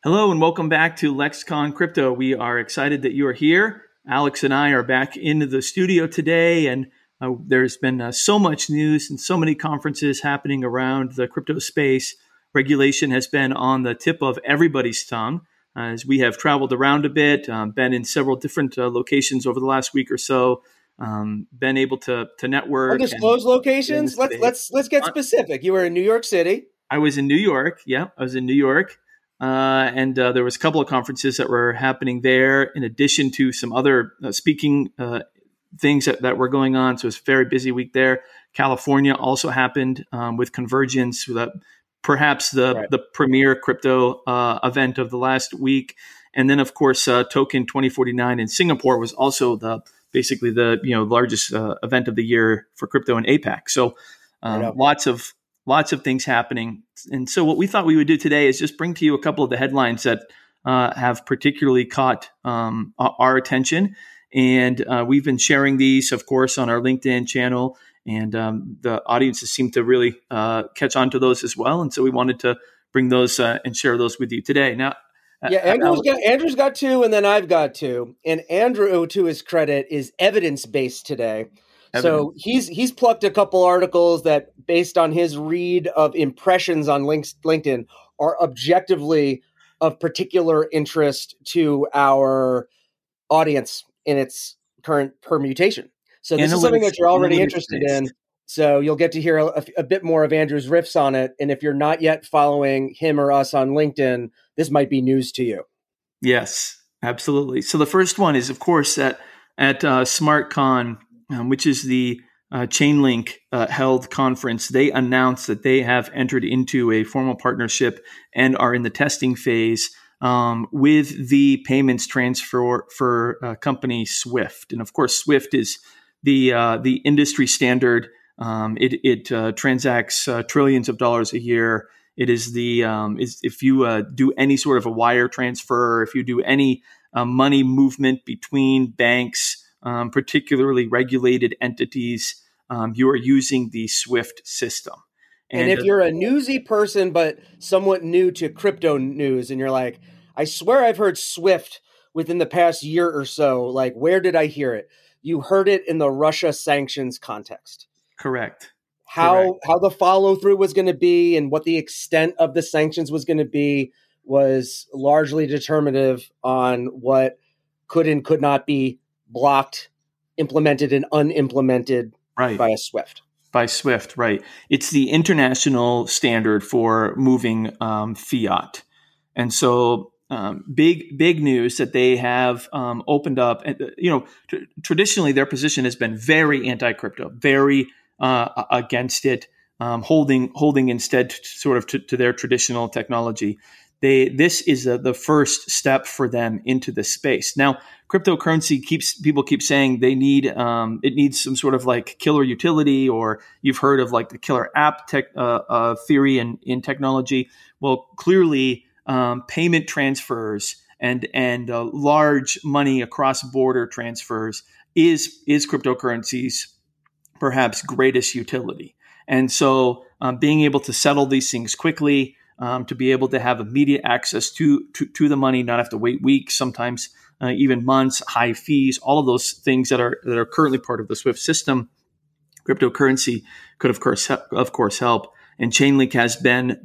Hello and welcome back to Lexicon Crypto. We are excited that you are here. Alex and I are back into the studio today, and there's been so much news and so many conferences happening around the crypto space. Regulation has been on the tip of everybody's tongue as we have traveled around a bit, been in several different locations over the last week or so, been able to network. Undisclosed locations. Let's get specific. You were in New York City. I was in New York. Yeah, I was in New York. And there was a couple of conferences that were happening there, in addition to some other speaking things that were going on. So it was a very busy week there. California also happened with Convergence, perhaps the premier crypto event of the last week. And then, of course, Token 2049 in Singapore was also basically the largest event of the year for crypto in APAC. So lots of things happening. And so what we thought we would do today is just bring to you a couple of the headlines that have particularly caught our attention. And we've been sharing these, of course, on our LinkedIn channel. And the audiences seem to really catch on to those as well. And so we wanted to bring those and share those with you today. Now, Andrew's got two, and then I've got two. And Andrew, to his credit, is evidence-based today. So he's plucked a couple articles that, based on his read of impressions on LinkedIn, are objectively of particular interest to our audience in its current permutation. So this is something that you're already interested in. So you'll get to hear a bit more of Andrew's riffs on it. And if you're not yet following him or us on LinkedIn, this might be news to you. Yes, absolutely. So the first one is, of course, at SmartCon, which is the Chainlink held conference. They announced that they have entered into a formal partnership and are in the testing phase with the payments transfer for company Swift. And of course, Swift is the industry standard. It transacts trillions of dollars a year. It is if you do any sort of a wire transfer, if you do any money movement between banks, particularly regulated entities, you are using the SWIFT system. And if you're a newsy person, but somewhat new to crypto news, and you're like, I swear I've heard SWIFT within the past year or so, like, where did I hear it? You heard it in the Russia sanctions context. Correct. How the follow through was going to be and what the extent of the sanctions was going to be was largely determinative on what could and could not be blocked, implemented, and unimplemented by SWIFT. By SWIFT, right. It's the international standard for moving fiat. And so big news that they have opened up. Traditionally, their position has been very anti-crypto, very against it, holding instead sort of to their traditional technology. This is the first step for them into the space. Now, cryptocurrency people keep saying they need it needs some sort of like killer utility, or you've heard of like the killer app theory in technology. Well, clearly, payment transfers and large money across border transfers is cryptocurrency's perhaps greatest utility. And so, being able to settle these things quickly. To be able to have immediate access to the money, not have to wait weeks, sometimes even months, high fees, all of those things that are currently part of the SWIFT system. Cryptocurrency could of course help, and Chainlink has been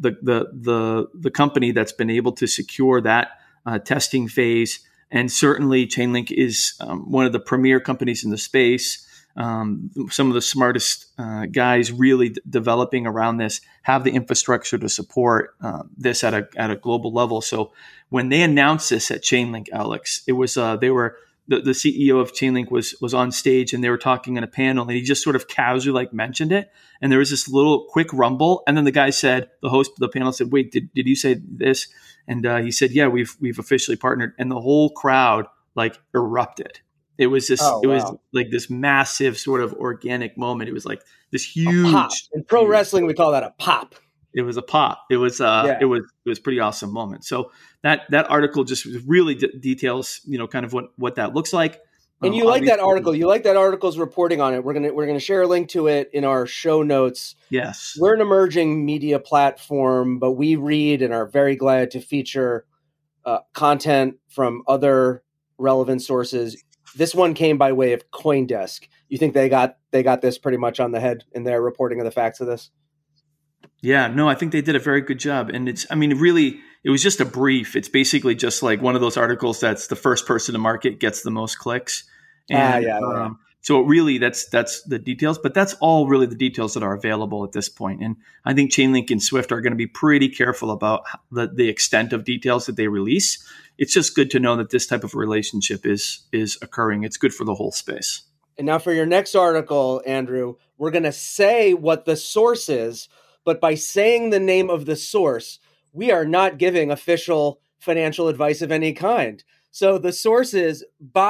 the company that's been able to secure that testing phase, and certainly Chainlink is one of the premier companies in the space. Some of the smartest guys really developing around this have the infrastructure to support this at a global level. So when they announced this at Chainlink, Alex, it was the CEO of Chainlink was on stage, and they were talking in a panel, and he just sort of casually mentioned it, and there was this little quick rumble, and then the host of the panel said, "Wait, did you say this?" And he said, "Yeah, we've officially partnered," and the whole crowd erupted. It was this. It was like this massive sort of organic moment. It was like this huge. Pop. In pro wrestling, we call that a pop. It was a pop. It was. It was pretty awesome moment. So that article just really details, kind of what that looks like. And you like that article. You like that article's reporting on it. We're gonna share a link to it in our show notes. Yes, we're an emerging media platform, but we read and are very glad to feature content from other relevant sources. This one came by way of CoinDesk. You think they got this pretty much on the head in their reporting of the facts of this? Yeah, no, I think they did a very good job. And really, it was just a brief. It's basically just like one of those articles that's the first person to market gets the most clicks. And so really that's the details, but that's all really the details that are available at this point. And I think Chainlink and Swift are going to be pretty careful about the extent of details that they release. It's just good to know that this type of relationship is occurring. It's good for the whole space. And now for your next article, Andrew, we're going to say what the source is, but by saying the name of the source, we are not giving official financial advice of any kind. So the source is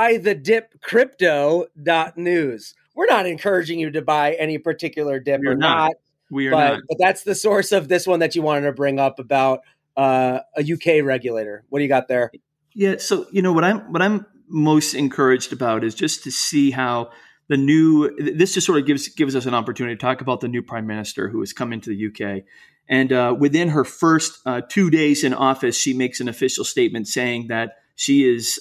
buythedipcrypto.news. We're not encouraging you to buy any particular dip or not. We are not. But that's the source of this one that you wanted to bring up about a UK regulator. What do you got there? Yeah, so what I'm most encouraged about is just to see how this just sort of gives us an opportunity to talk about the new prime minister who has come into the UK. And within her first 2 days in office, she makes an official statement saying that she is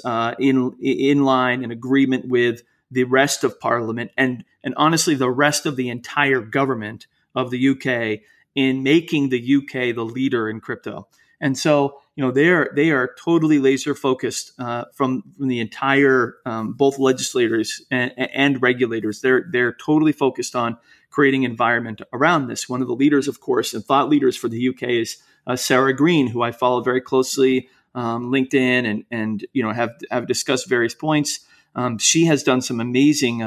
in line, in agreement with the rest of Parliament and honestly the rest of the entire government of the UK in making the UK the leader in crypto. And so, they are totally laser focused from the entire both legislators and regulators. They're totally focused on creating environment around this. One of the leaders, of course, and thought leaders for the UK is Sarah Green, who I follow very closely, LinkedIn, and have discussed various points. She has done some amazing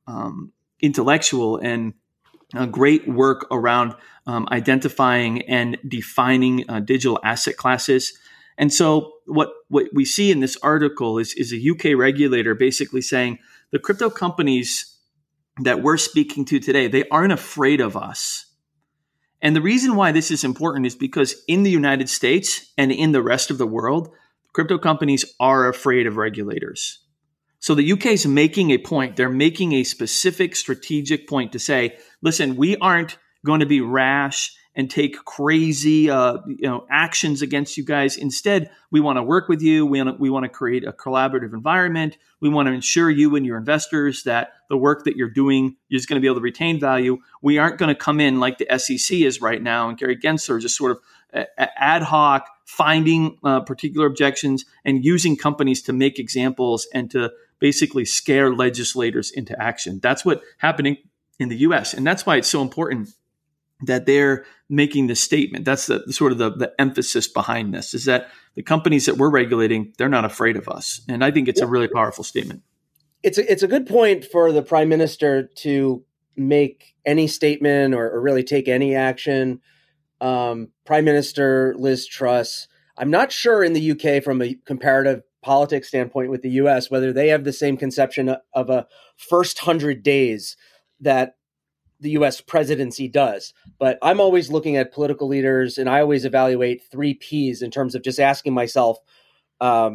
intellectual and great work around identifying and defining digital asset classes. And so what we see in this article is a UK regulator basically saying the crypto companies that we're speaking to today, they aren't afraid of us. And the reason why this is important is because in the United States and in the rest of the world, crypto companies are afraid of regulators. So the UK is making a point. They're making a specific strategic point to say, listen, we aren't going to be rash and take crazy actions against you guys. Instead, we want to work with you. We want to create a collaborative environment. We want to ensure you and your investors that the work that you're doing is going to be able to retain value. We aren't going to come in like the SEC is right now and Gary Gensler just sort of ad hoc finding particular objections and using companies to make examples and to basically scare legislators into action. That's what's happening in the US. And that's why it's so important that they're making this statement. That's the sort of the emphasis behind this, is that the companies that we're regulating, they're not afraid of us. And I think it's a really powerful statement. It's a good point for the prime minister to make any statement or really take any action. Prime Minister Liz Truss, I'm not sure in the UK from a comparative politics standpoint with the US, whether they have the same conception of a first 100 days that the US presidency does. But I'm always looking at political leaders and I always evaluate 3 Ps in terms of just asking myself how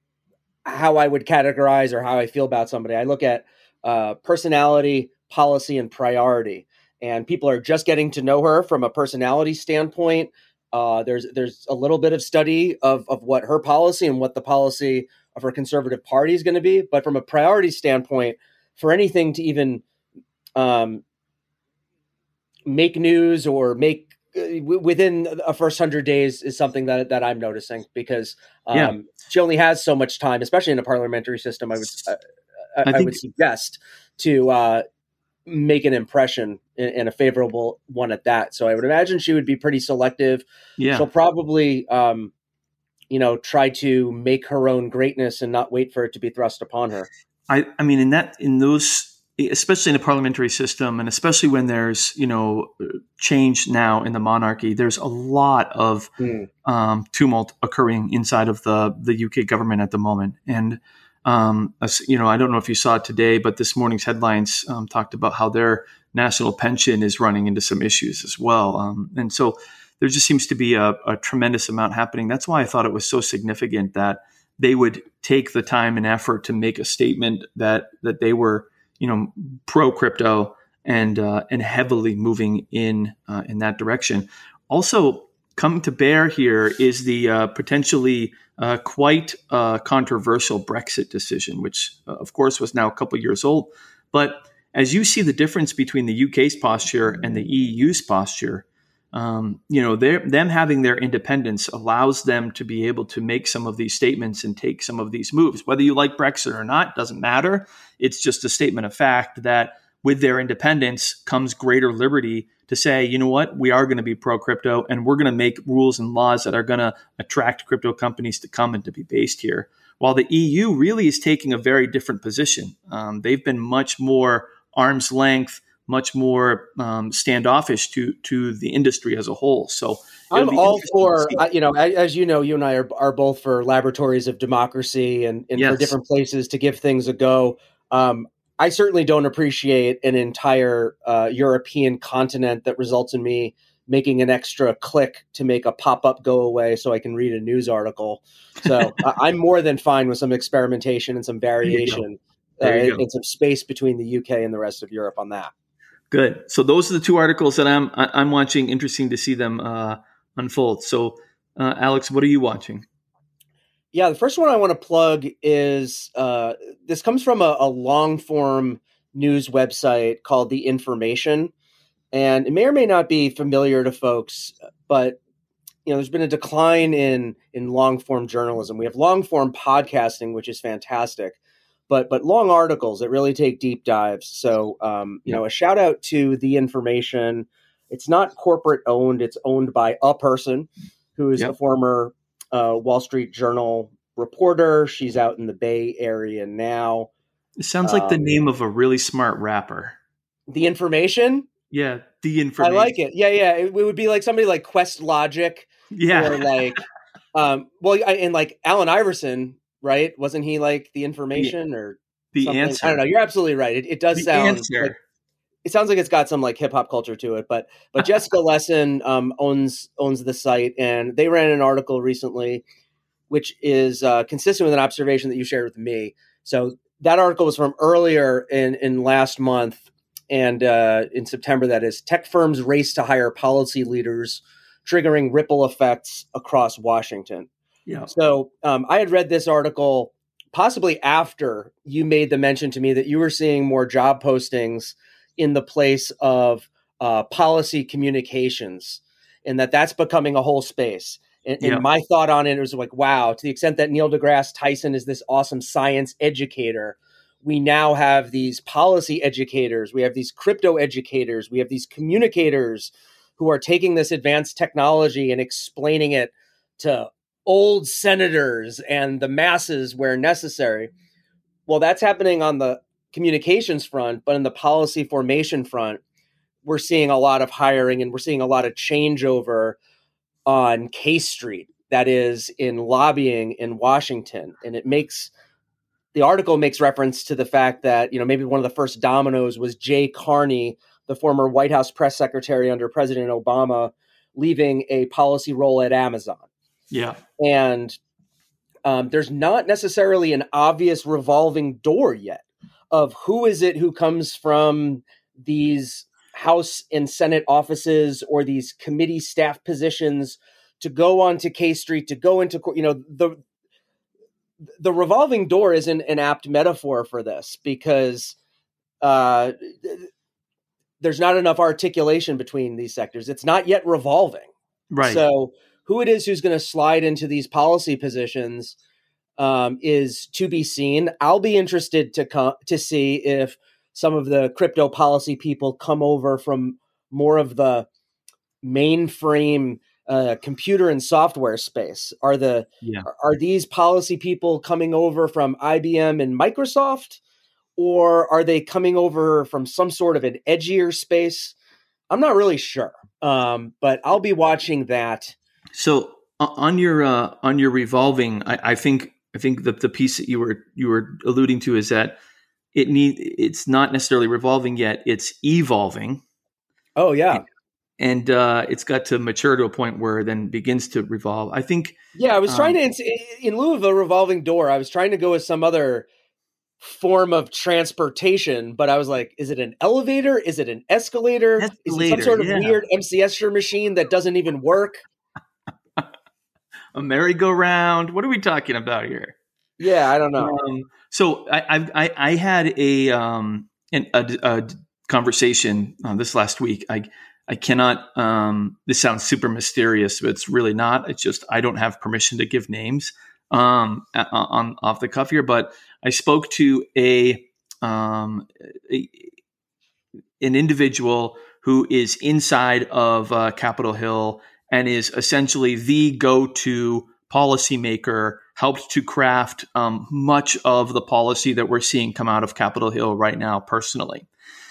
I would categorize or how I feel about somebody. I look at personality, policy, and priority. And people are just getting to know her from a personality standpoint. There's a little bit of study of what her policy and what the policy of her Conservative Party is going to be. But from a priority standpoint, for anything to even make news or make within a first 100 days is something that I'm noticing because she only has so much time, especially in a parliamentary system. I would suggest to make an impression in a favorable one at that. So I would imagine she would be pretty selective. Yeah. She'll probably, try to make her own greatness and not wait for it to be thrust upon her. I mean, in those, especially in a parliamentary system, and especially when there's, change now in the monarchy, there's a lot of tumult occurring inside of the UK government at the moment. And, I don't know if you saw it today, but this morning's headlines talked about how their national pension is running into some issues as well. And so there just seems to be a tremendous amount happening. That's why I thought it was so significant that they would take the time and effort to make a statement that they were, pro crypto and heavily moving in that direction. Also, coming to bear here is the potentially quite a controversial Brexit decision, which, of course, was now a couple years old. But as you see the difference between the UK's posture and the EU's posture, them having their independence allows them to be able to make some of these statements and take some of these moves. Whether you like Brexit or not, doesn't matter. It's just a statement of fact that with their independence comes greater liberty to say, you know what, we are going to be pro-crypto and we're going to make rules and laws that are going to attract crypto companies to come and to be based here. While the EU really is taking a very different position. They've been much more arm's length, much more standoffish to the industry as a whole. So I'm all for, as you know, you and I are both for laboratories of democracy and yes, for different places to give things a go. I certainly don't appreciate an entire European continent that results in me making an extra click to make a pop-up go away so I can read a news article. So I'm more than fine with some experimentation and some variation and some space between the UK and the rest of Europe on that. Good. So those are the two articles that I'm watching. Interesting to see them unfold. So Alex, what are you watching? Yeah, the first one I want to plug is this comes from a long-form news website called The Information. And it may or may not be familiar to folks, but there's been a decline in long-form journalism. We have long-form podcasting, which is fantastic, but long articles that really take deep dives. So, a shout out to The Information. It's not corporate owned; it's owned by a person who is a former Wall Street Journal reporter. She's out in the Bay Area now. It sounds like the name of a really smart rapper. The Information. Yeah, The Information. I like it. Yeah. It would be like somebody like Quest Logic. Yeah. Or like, and like Allen Iverson, right? Wasn't he like The Information or The something? Answer? I don't know. You're absolutely right. It does sound. Like, it sounds like it's got some like hip hop culture to it. But Jessica Lessin owns the site, and they ran an article recently, which is consistent with an observation that you shared with me. So that article was from earlier in last month. And in September, that is, tech firms race to hire policy leaders, triggering ripple effects across Washington. Yeah. So I had read this article possibly after you made the mention to me that you were seeing more job postings in the place of policy communications, and that's becoming a whole space. And my thought on it was like, wow, to the extent that Neil deGrasse Tyson is this awesome science educator, we now have these policy educators, we have these crypto educators, we have these communicators who are taking this advanced technology and explaining it to old senators and the masses where necessary. Well, that's happening on the communications front, but in the policy formation front, we're seeing a lot of hiring and we're seeing a lot of changeover on K Street, that is in lobbying in Washington. And the article makes reference to the fact that, maybe one of the first dominoes was Jay Carney, the former White House press secretary under President Obama, leaving a policy role at Amazon. Yeah. And there's not necessarily an obvious revolving door yet of who is it who comes from these House and Senate offices or these committee staff positions to go onto K Street, to go into, the revolving door isn't an apt metaphor for this because there's not enough articulation between these sectors. It's not yet revolving. Right. So who it is who's going to slide into these policy positions is to be seen. I'll be interested to see if some of the crypto policy people come over from more of the mainframe computer and software space. Are these policy people coming over from IBM and Microsoft, or are they coming over from some sort of an edgier space? I'm not really sure, but I'll be watching that. So on your revolving, I think the piece that you were alluding to is that it's not necessarily revolving yet; it's evolving. Oh yeah. And it's got to mature to a point where it then begins to revolve. I think. Yeah, I was trying to, in lieu of a revolving door, I was trying to go with some other form of transportation, but I was like, is it an elevator? Is it an escalator? Is it some sort of weird MCS machine that doesn't even work? A merry-go-round? What are we talking about here? Yeah, I don't know. So I had a conversation this last week. I cannot. This sounds super mysterious, but it's really not. It's just I don't have permission to give names on off the cuff here. But I spoke to an individual who is inside of Capitol Hill and is essentially the go-to policymaker, helped to craft much of the policy that we're seeing come out of Capitol Hill right now personally.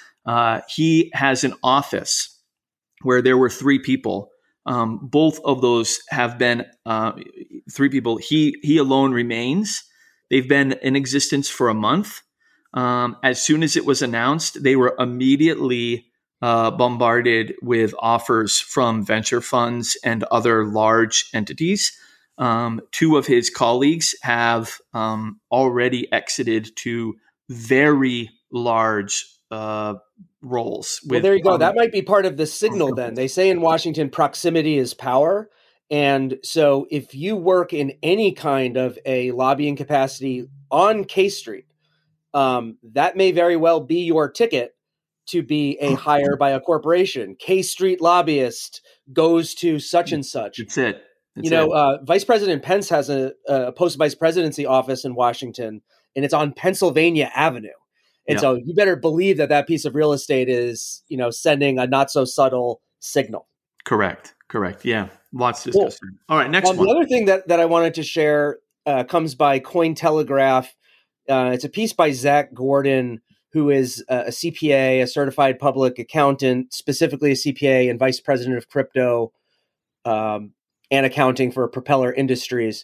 He has an office where there were three people. Both of those have been three people. He alone remains. They've been in existence for a month. As soon as it was announced, they were immediately bombarded with offers from venture funds and other large entities. Two of his colleagues have already exited to very large roles. Well, there you go. That might be part of the signal then. They say in Washington, proximity is power. And so if you work in any kind of a lobbying capacity on K Street, that may very well be your ticket to be a hire by a corporation. K Street lobbyist goes to such and such. That's it. Vice President Pence has a post-vice presidency office in Washington, and it's on Pennsylvania Avenue. And so you better believe that piece of real estate is, sending a not so subtle signal. Correct. Yeah. Lots to discuss. Cool. All right. Next one. The other thing that I wanted to share comes by Cointelegraph. It's a piece by Zach Gordon, who is a CPA, a certified public accountant, specifically a CPA and vice president of crypto and accounting for Propeller Industries.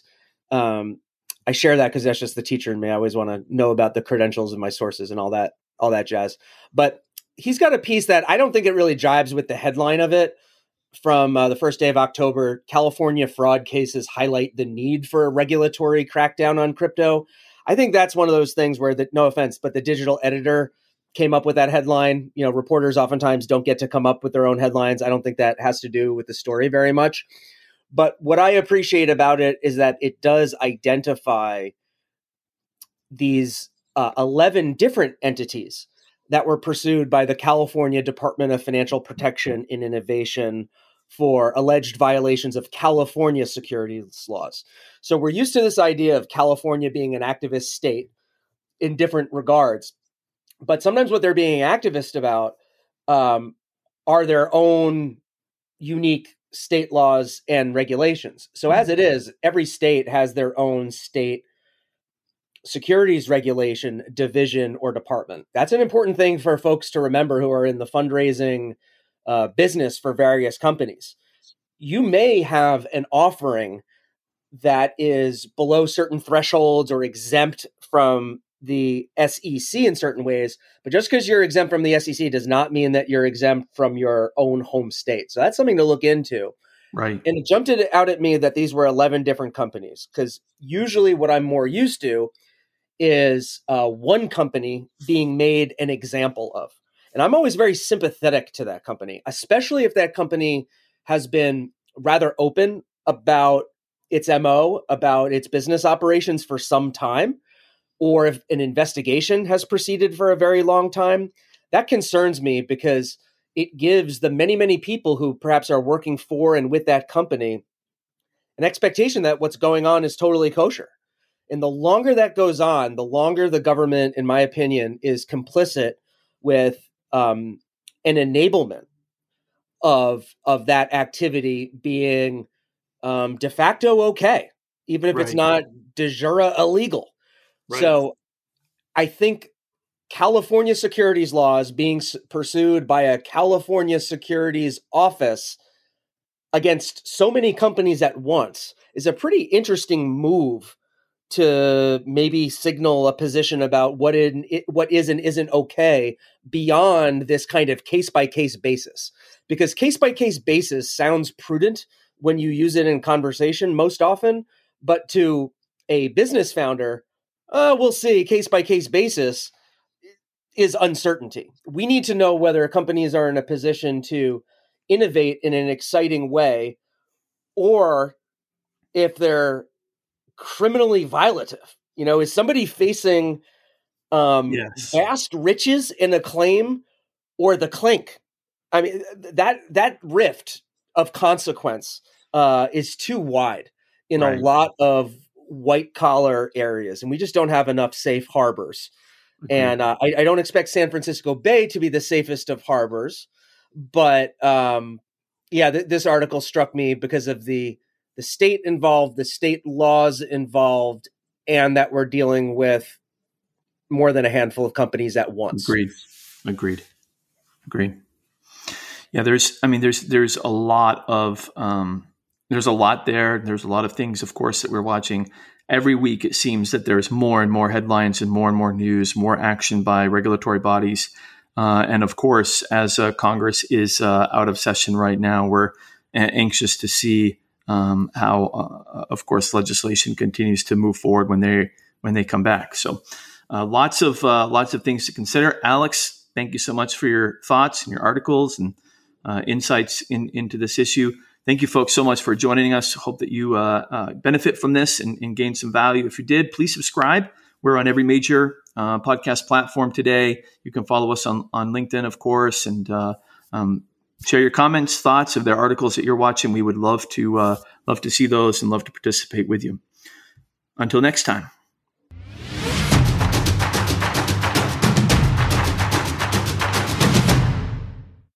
I share that because that's just the teacher in me. I always want to know about the credentials of my sources and all that jazz. But he's got a piece that I don't think it really jives with the headline of it from the first day of October. California fraud cases highlight the need for a regulatory crackdown on crypto. I think that's one of those things where, no offense, but the digital editor came up with that headline. Reporters oftentimes don't get to come up with their own headlines. I don't think that has to do with the story very much. But what I appreciate about it is that it does identify these 11 different entities that were pursued by the California Department of Financial Protection and Innovation for alleged violations of California securities laws. So we're used to this idea of California being an activist state in different regards. But sometimes what they're being activist about are their own unique state laws and regulations. So as it is, every state has their own state securities regulation division or department. That's an important thing for folks to remember who are in the fundraising business for various companies. You may have an offering that is below certain thresholds or exempt from the SEC in certain ways, but just because you're exempt from the SEC does not mean that you're exempt from your own home state. So that's something to look into. Right. And it jumped out at me that these were 11 different companies, because usually what I'm more used to is one company being made an example of. And I'm always very sympathetic to that company, especially if that company has been rather open about its MO, about its business operations for some time, or if an investigation has proceeded for a very long time. That concerns me because it gives the many, many people who perhaps are working for and with that company an expectation that what's going on is totally kosher. And the longer that goes on, the longer the government, in my opinion, is complicit with an enablement of that activity being de facto okay, even if it's not de jure illegal. Right. So I think California securities laws being pursued by a California securities office against so many companies at once is a pretty interesting move to maybe signal a position about what is and isn't okay beyond this kind of case-by-case basis. Because case-by-case basis sounds prudent when you use it in conversation most often, but to a business founder, we'll see, case-by-case basis is uncertainty. We need to know whether companies are in a position to innovate in an exciting way, or if they're criminally violative. Is somebody facing Yes. vast riches and acclaim, or the clink? I mean, that rift of consequence is too wide in a lot of white collar areas, and we just don't have enough safe harbors. Okay. And I don't expect San Francisco Bay to be the safest of harbors, but this article struck me because of the state involved, the state laws involved, and that we're dealing with more than a handful of companies at once. Agreed. Yeah, there's a lot of there's a lot there. There's a lot of things, of course, that we're watching every week. It seems that there's more and more headlines and more news, more action by regulatory bodies, and of course, as Congress is out of session right now, we're anxious to see how, of course, legislation continues to move forward when they come back. So, lots of things to consider. Alex, thank you so much for your thoughts and your articles and insights into this issue. Thank you, folks, so much for joining us. Hope that you benefit from this and gain some value. If you did, please subscribe. We're on every major podcast platform today. You can follow us on LinkedIn, of course, and share your comments, thoughts of the articles that you're watching. We would love to see those and love to participate with you. Until next time.